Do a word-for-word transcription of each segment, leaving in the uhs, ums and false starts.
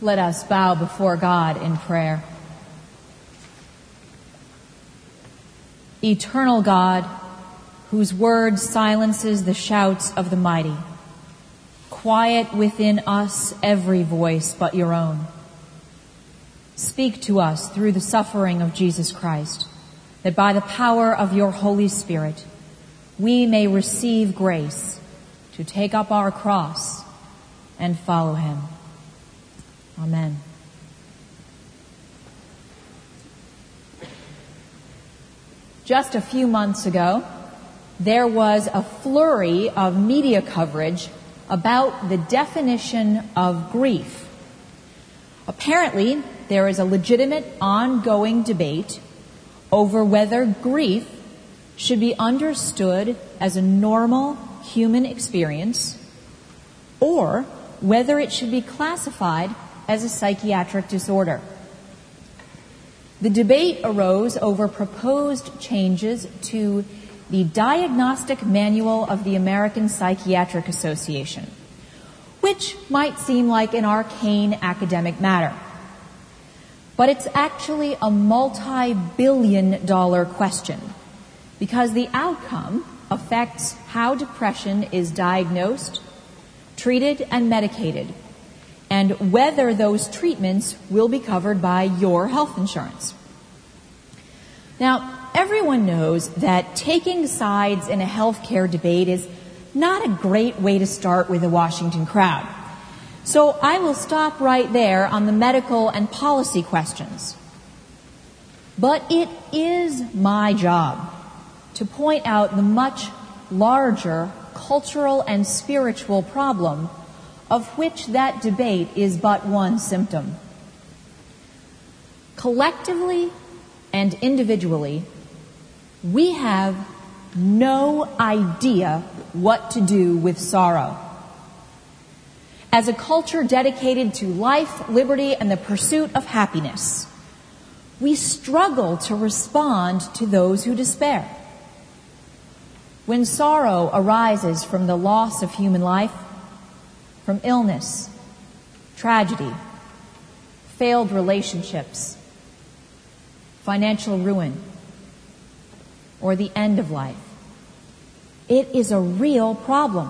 Let us bow before God in prayer. Eternal God, whose word silences the shouts of the mighty, quiet within us every voice but your own. Speak to us through the suffering of Jesus Christ, that by the power of your Holy Spirit, we may receive grace to take up our cross and follow him. Amen. Just a few months ago, there was a flurry of media coverage about the definition of grief. Apparently, there is a legitimate ongoing debate over whether grief should be understood as a normal human experience or whether it should be classified as a psychiatric disorder. The debate arose over proposed changes to the Diagnostic Manual of the American Psychiatric Association, which might seem like an arcane academic matter. But it's actually a multi-billion dollar question, because the outcome affects how depression is diagnosed, treated, and medicated, and whether those treatments will be covered by your health insurance. Now, everyone knows that taking sides in a healthcare debate is not a great way to start with a Washington crowd. So I will stop right there on the medical and policy questions. But it is my job to point out the much larger cultural and spiritual problem of which that debate is but one symptom. Collectively and individually, we have no idea what to do with sorrow. As a culture dedicated to life, liberty, and the pursuit of happiness, we struggle to respond to those who despair. When sorrow arises from the loss of human life, from illness, tragedy, failed relationships, financial ruin, or the end of life, it is a real problem.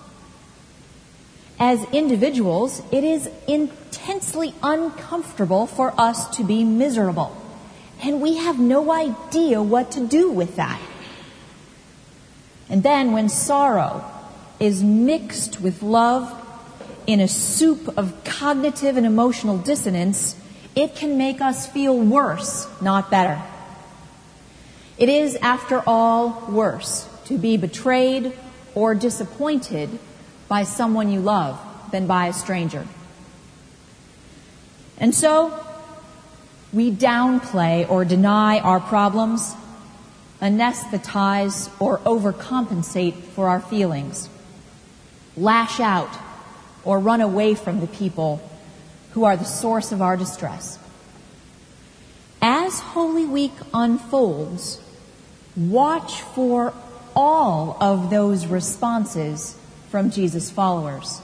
As individuals, it is intensely uncomfortable for us to be miserable, and we have no idea what to do with that. And then when sorrow is mixed with love in a soup of cognitive and emotional dissonance, it can make us feel worse, not better. It is, after all, worse to be betrayed or disappointed by someone you love than by a stranger. And so, we downplay or deny our problems, anesthetize or overcompensate for our feelings, lash out or run away from the people who are the source of our distress. As Holy Week unfolds, watch for all of those responses from Jesus' followers.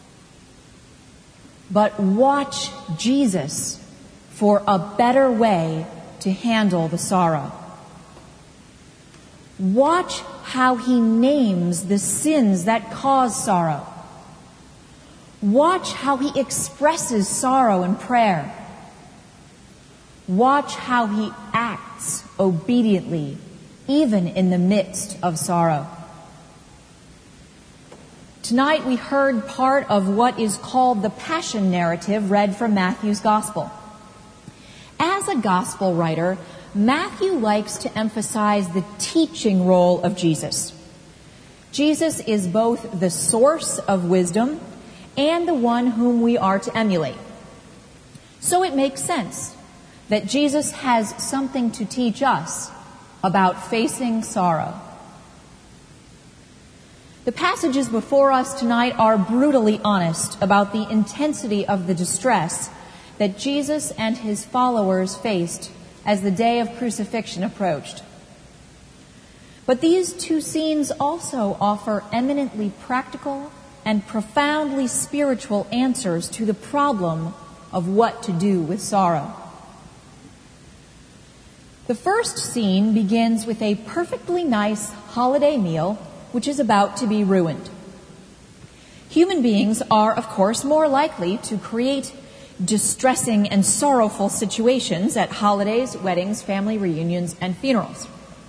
But watch Jesus for a better way to handle the sorrow. Watch how he names the sins that cause sorrow. Watch how he expresses sorrow in prayer. Watch how he acts obediently, even in the midst of sorrow. Tonight we heard part of what is called the Passion narrative read from Matthew's Gospel. As a Gospel writer, Matthew likes to emphasize the teaching role of Jesus. Jesus is both the source of wisdom and the one whom we are to emulate. So it makes sense that Jesus has something to teach us about facing sorrow. The passages before us tonight are brutally honest about the intensity of the distress that Jesus and his followers faced as the day of crucifixion approached. But these two scenes also offer eminently practical and profoundly spiritual answers to the problem of what to do with sorrow. The first scene begins with a perfectly nice holiday meal, which is about to be ruined. Human beings are, of course, more likely to create distressing and sorrowful situations at holidays, weddings, family reunions, and funerals.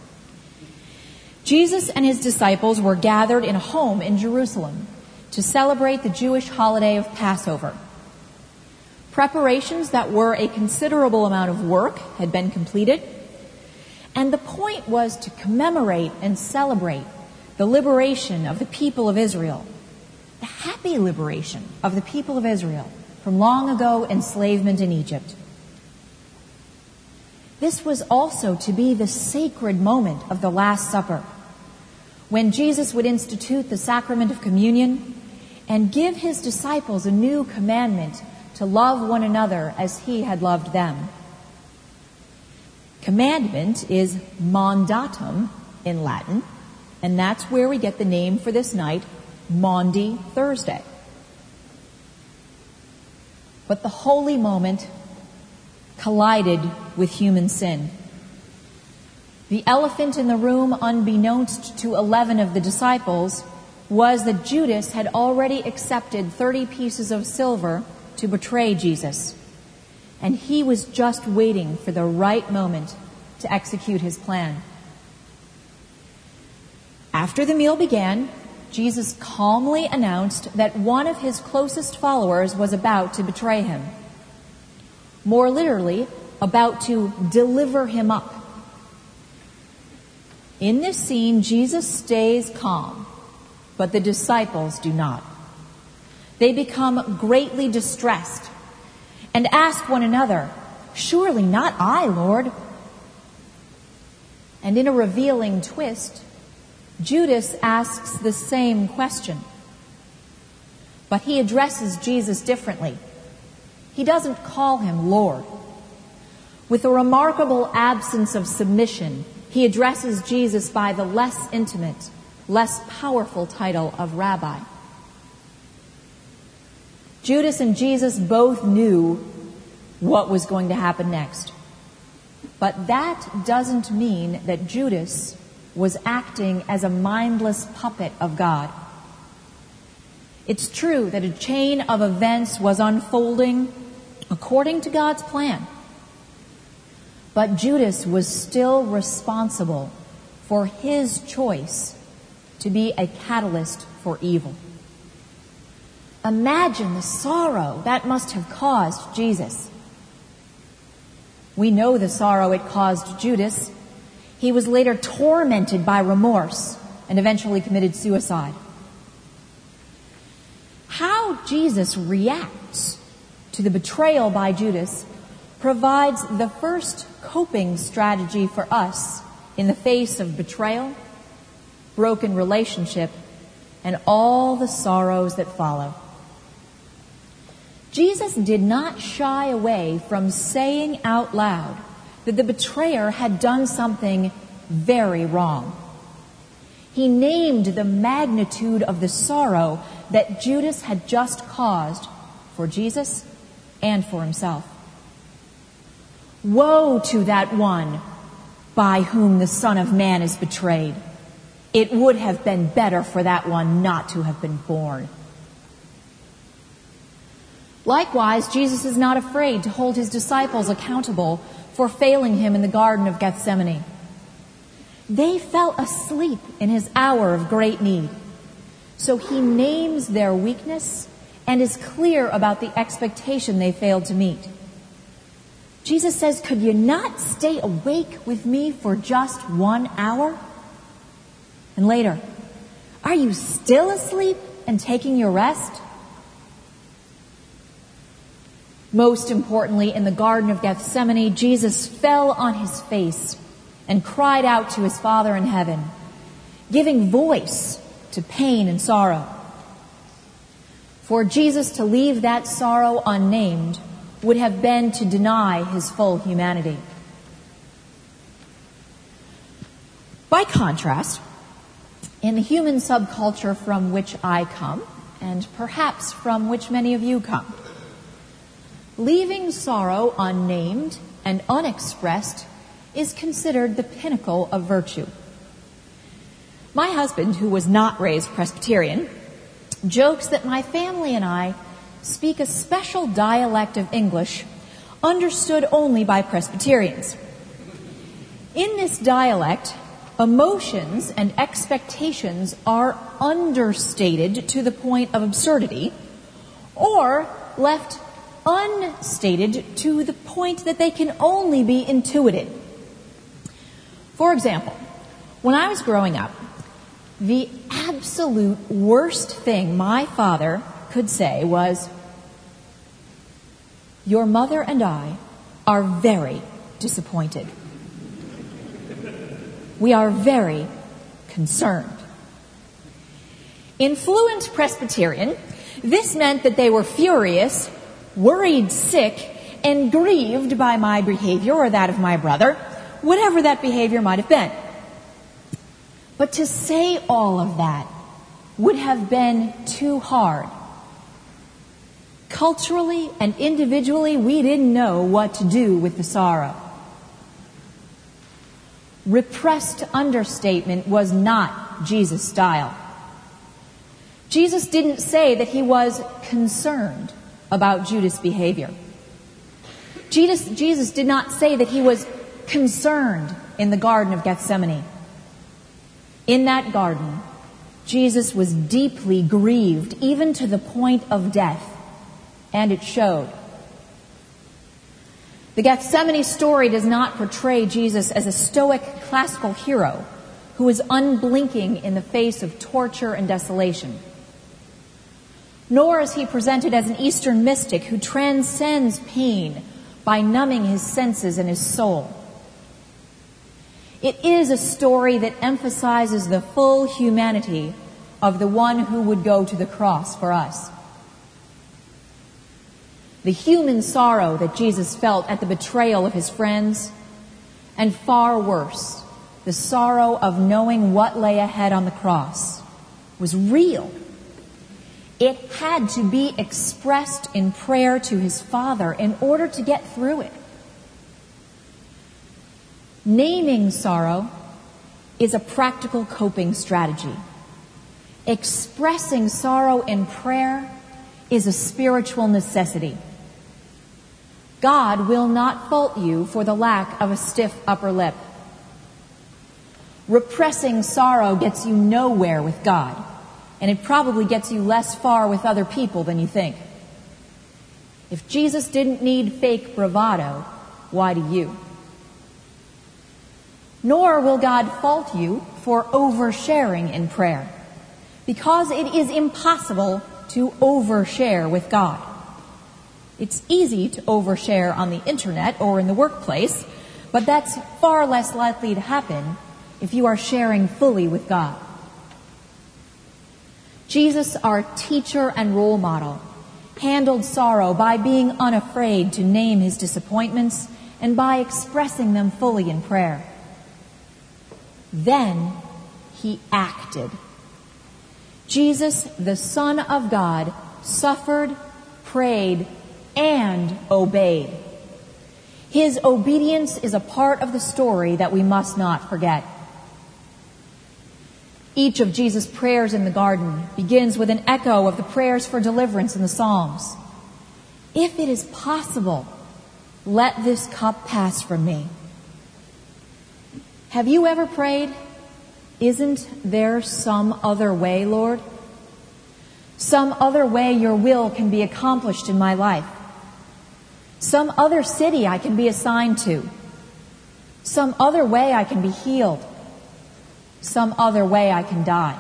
Jesus and his disciples were gathered in a home in Jerusalem to celebrate the Jewish holiday of Passover. Preparations that were a considerable amount of work had been completed, and the point was to commemorate and celebrate the liberation of the people of Israel, the happy liberation of the people of Israel from long ago enslavement in Egypt. This was also to be the sacred moment of the Last Supper, when Jesus would institute the sacrament of communion and give his disciples a new commandment to love one another as he had loved them. Commandment is mandatum in Latin, and that's where we get the name for this night, Maundy Thursday. But the holy moment collided with human sin. The elephant in the room, unbeknownst to eleven of the disciples, was that Judas had already accepted thirty pieces of silver to betray Jesus, and he was just waiting for the right moment to execute his plan. After the meal began, Jesus calmly announced that one of his closest followers was about to betray him. More literally, about to deliver him up. In this scene, Jesus stays calm, but the disciples do not. They become greatly distressed and ask one another, "Surely not I, Lord." And in a revealing twist, Judas asks the same question. But he addresses Jesus differently. He doesn't call him Lord. With a remarkable absence of submission, he addresses Jesus by the less intimate, less powerful title of Rabbi. Judas and Jesus both knew what was going to happen next. But that doesn't mean that Judas was acting as a mindless puppet of God. It's true that a chain of events was unfolding according to God's plan. But Judas was still responsible for his choice to be a catalyst for evil. Imagine the sorrow that must have caused Jesus. We know the sorrow it caused Judas. He was later tormented by remorse and eventually committed suicide. How Jesus reacts to the betrayal by Judas provides the first coping strategy for us in the face of betrayal, broken relationship, and all the sorrows that follow. Jesus did not shy away from saying out loud that the betrayer had done something very wrong. He named the magnitude of the sorrow that Judas had just caused for Jesus and for himself. Woe to that one by whom the Son of Man is betrayed. It would have been better for that one not to have been born. Likewise, Jesus is not afraid to hold his disciples accountable for failing him in the Garden of Gethsemane. They fell asleep in his hour of great need. So he names their weakness and is clear about the expectation they failed to meet. Jesus says, "Could you not stay awake with me for just one hour?" And later, "Are you still asleep and taking your rest?" Most importantly, in the Garden of Gethsemane, Jesus fell on his face and cried out to his Father in heaven, giving voice to pain and sorrow. For Jesus to leave that sorrow unnamed would have been to deny his full humanity. By contrast, in the human subculture from which I come, and perhaps from which many of you come, Leaving sorrow unnamed and unexpressed is considered the pinnacle of virtue. My husband, who was not raised Presbyterian, jokes that my family and I speak a special dialect of English understood only by Presbyterians. In this dialect, emotions and expectations are understated to the point of absurdity, or left unstated to the point that they can only be intuited. For example, when I was growing up, the absolute worst thing my father could say was, "Your mother and I are very disappointed. We are very concerned." In fluent Presbyterian, this meant that they were furious, worried sick, and grieved by my behavior or that of my brother, whatever that behavior might have been. But to say all of that would have been too hard. Culturally and individually, we didn't know what to do with the sorrow. Repressed understatement was not Jesus' style. Jesus didn't say that he was concerned about Judas' behavior. Jesus, Jesus did not say that he was concerned in the Garden of Gethsemane. In that garden, Jesus was deeply grieved, even to the point of death, and it showed. The Gethsemane story does not portray Jesus as a stoic classical hero who is unblinking in the face of torture and desolation. Nor is he presented as an Eastern mystic who transcends pain by numbing his senses and his soul. It is a story that emphasizes the full humanity of the one who would go to the cross for us. The human sorrow that Jesus felt at the betrayal of his friends, and far worse, the sorrow of knowing what lay ahead on the cross, was real. It had to be expressed in prayer to his Father in order to get through it. Naming sorrow is a practical coping strategy. Expressing sorrow in prayer is a spiritual necessity. God will not fault you for the lack of a stiff upper lip. Repressing sorrow gets you nowhere with God, and it probably gets you less far with other people than you think. If Jesus didn't need fake bravado, why do you? Nor will God fault you for oversharing in prayer, because it is impossible to overshare with God. It's easy to overshare on the internet or in the workplace, but that's far less likely to happen if you are sharing fully with God. Jesus, our teacher and role model, handled sorrow by being unafraid to name his disappointments and by expressing them fully in prayer. Then he acted. Jesus, the Son of God, suffered, prayed, and obeyed. His obedience is a part of the story that we must not forget. Each of Jesus' prayers in the garden begins with an echo of the prayers for deliverance in the Psalms. If it is possible, let this cup pass from me. Have you ever prayed, "Isn't there some other way, Lord? Some other way your will can be accomplished in my life. Some other city I can be assigned to. Some other way I can be healed. Some other way I can die."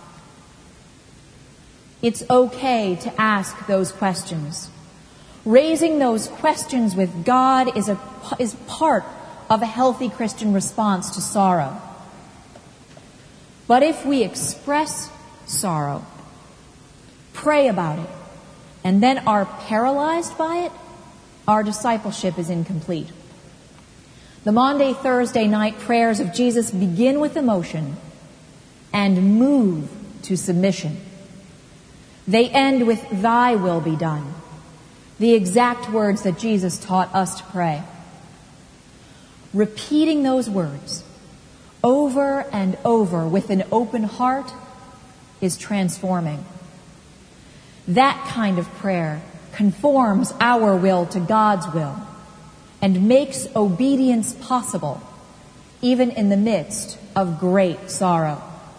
It's okay to ask those questions. Raising those questions with God is a is part of a healthy Christian response to sorrow. But if we express sorrow, pray about it, and then are paralyzed by it, our discipleship is incomplete. The Maundy Thursday night prayers of Jesus begin with emotion and move to submission. They end with "Thy will be done." the exact words that Jesus taught us to pray. Repeating those words over and over with an open heart is transforming. That kind of prayer conforms our will to God's will and makes obedience possible, even in the midst of great sorrow.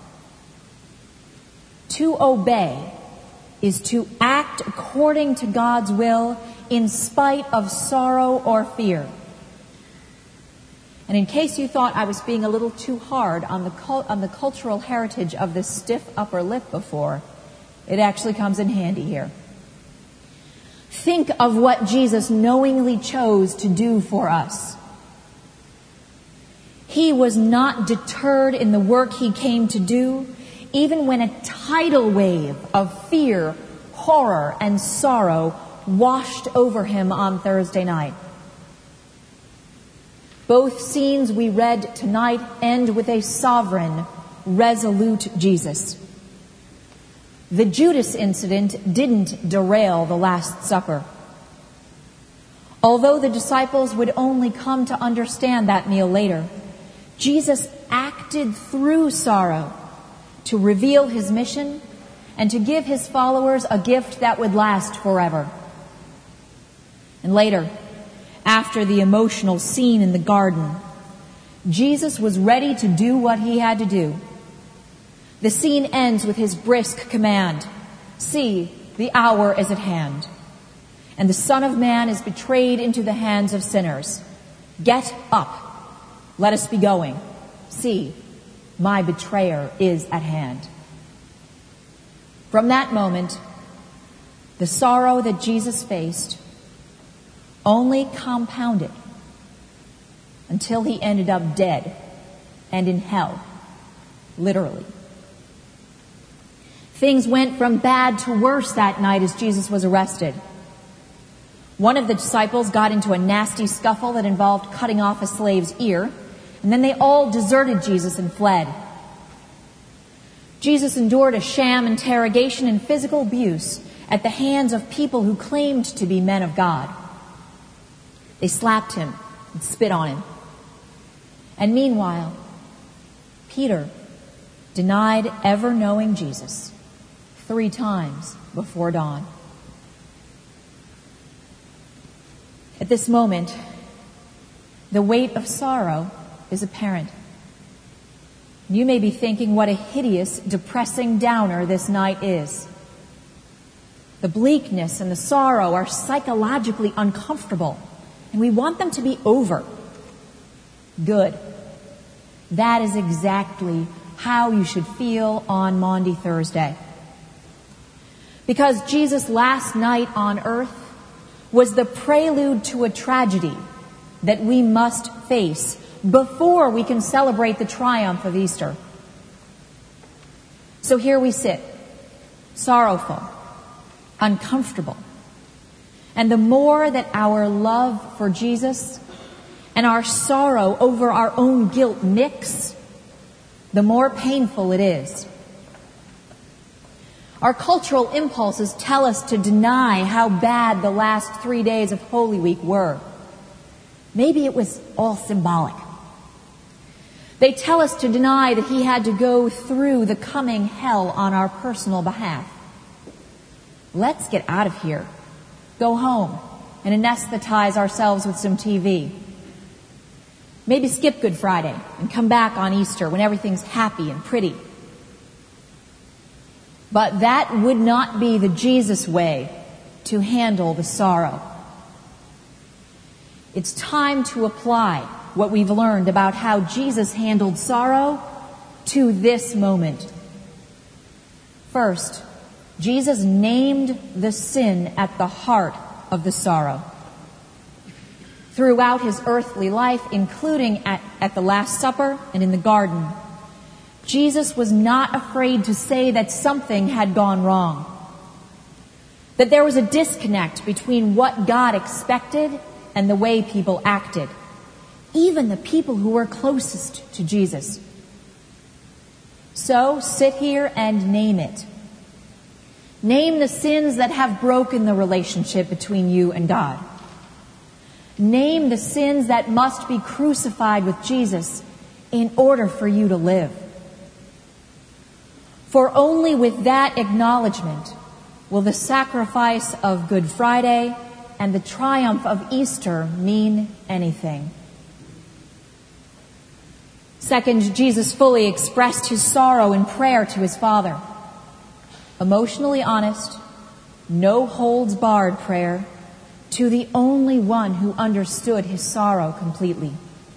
To obey is to act according to God's will in spite of sorrow or fear. And in case you thought I was being a little too hard on the cult, on the cultural heritage of this stiff upper lip before, it actually comes in handy here. Think of what Jesus knowingly chose to do for us. He was not deterred in the work he came to do, even when a tidal wave of fear, horror, and sorrow washed over him on Thursday night. Both scenes we read tonight end with a sovereign, resolute Jesus. The Judas incident didn't derail the Last Supper. Although the disciples would only come to understand that meal later, Jesus acted through sorrow to reveal his mission and to give his followers a gift that would last forever. And later, after the emotional scene in the garden, Jesus was ready to do what he had to do. The scene ends with his brisk command, "See, the hour is at hand, and the Son of Man is betrayed into the hands of sinners. Get up, let us be going. See, my betrayer is at hand." From that moment, the sorrow that Jesus faced only compounded until he ended up dead and in hell, literally. Things went from bad to worse that night as Jesus was arrested. One of the disciples got into a nasty scuffle that involved cutting off a slave's ear, and then they all deserted Jesus and fled. Jesus endured a sham interrogation and physical abuse at the hands of people who claimed to be men of God. They slapped him and spit on him. And meanwhile, Peter denied ever knowing Jesus three times before dawn. At this moment, the weight of sorrow is apparent. You may be thinking what a hideous, depressing downer this night is. The bleakness and the sorrow are psychologically uncomfortable, and we want them to be over. Good. That is exactly how you should feel on Maundy Thursday. Because Jesus' last night on earth was the prelude to a tragedy that we must face before we can celebrate the triumph of Easter. So here we sit, sorrowful, uncomfortable. And the more that our love for Jesus and our sorrow over our own guilt mix, the more painful it is. Our cultural impulses tell us to deny how bad the last three days of Holy Week were. Maybe it was all symbolic. They tell us to deny that he had to go through the coming hell on our personal behalf. Let's get out of here, go home, and anesthetize ourselves with some T V. Maybe skip Good Friday and come back on Easter when everything's happy and pretty. But that would not be the Jesus way to handle the sorrow. It's time to apply what we've learned about how Jesus handled sorrow to this moment. First, Jesus named the sin at the heart of the sorrow. Throughout his earthly life, including at, at the Last Supper and in the garden, Jesus was not afraid to say that something had gone wrong, that there was a disconnect between what God expected and the way people acted, even the people who were closest to Jesus. So sit here and name it. Name the sins that have broken the relationship between you and God. Name the sins that must be crucified with Jesus in order for you to live. For only with that acknowledgement will the sacrifice of Good Friday and the triumph of Easter mean anything. Second, Jesus fully expressed his sorrow in prayer to his Father. Emotionally honest, no holds barred prayer to the only one who understood his sorrow completely.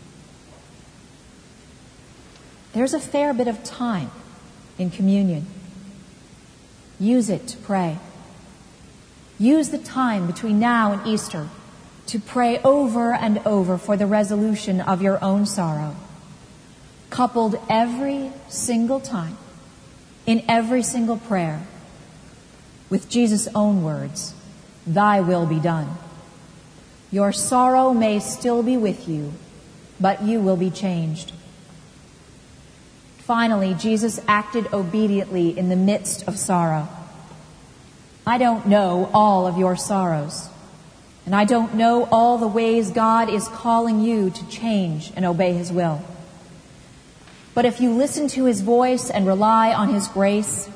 There's a fair bit of time in communion. Use it to pray. Use the time between now and Easter to pray over and over for the resolution of your own sorrow, coupled every single time, in every single prayer, with Jesus' own words, "Thy will be done." Your sorrow may still be with you, but you will be changed. Finally, Jesus acted obediently in the midst of sorrow. I don't know all of your sorrows, and I don't know all the ways God is calling you to change and obey his will. But if you listen to his voice and rely on his grace,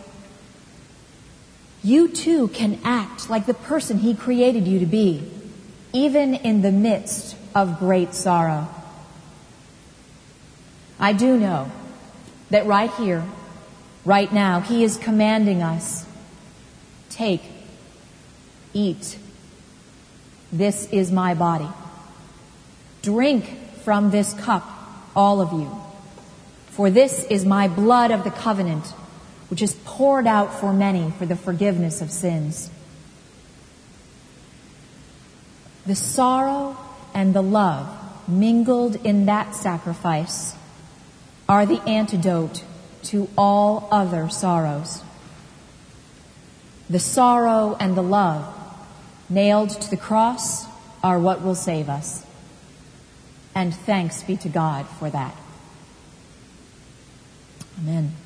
you too can act like the person he created you to be, even in the midst of great sorrow. I do know that right here, right now, he is commanding us, take, eat. This is my body. Drink from this cup, all of you. For this is my blood of the covenant, which is poured out for many for the forgiveness of sins. The sorrow and the love mingled in that sacrifice are the antidote to all other sorrows. The sorrow and the love nailed to the cross are what will save us. And thanks be to God for that. Amen.